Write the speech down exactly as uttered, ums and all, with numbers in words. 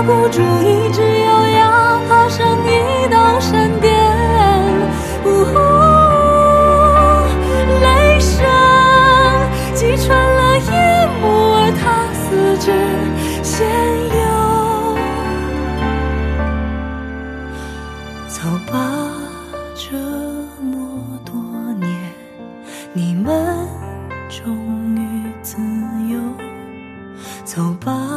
不住，一直咬牙爬上一道山巅。呜呼，雷声击穿了夜幕，而他四肢先游。走吧，这么多年，你们终于自由。走吧。